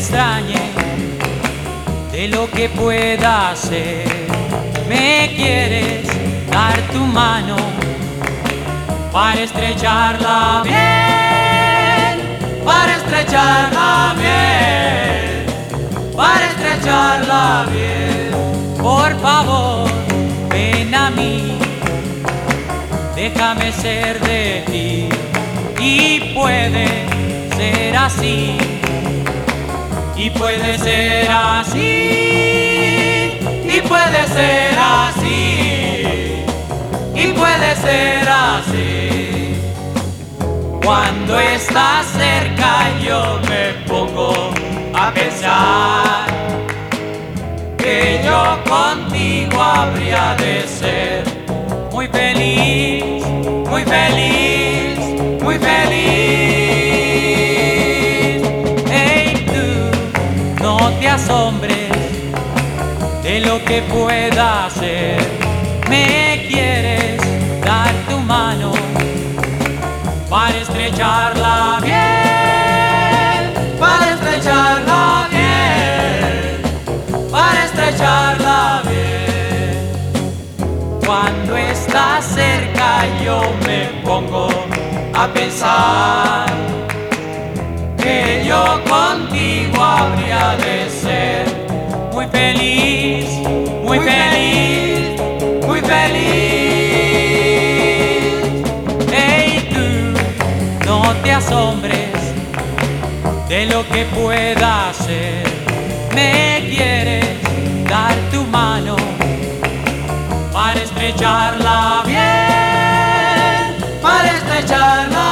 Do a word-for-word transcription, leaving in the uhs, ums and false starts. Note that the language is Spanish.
extrañe de lo que pueda hacer. Me quieres dar tu mano para estrecharla bien, para estrecharla bien, para estrecharla bien. Por favor, ven a mí, déjame ser de ti. Y puede ser así, y puede ser así, y puede ser así, y puede ser así. Cuando estás cerca yo me pongo a pensar que yo contigo habría de ser muy feliz, muy feliz, muy feliz. Hey tú, no te asombres de lo que pueda hacer. Me quieres dar tu mano para estrecharla bien, para estrecharla bien, para estrecharla bien. Cuando estás cerca yo me pongo a pensar que yo contigo habría de ser muy feliz, muy feliz, muy feliz. Hey tú, no te asombres de lo que pueda hacer. Me quieres dar tu mano para estrecharla bien, para estrecharla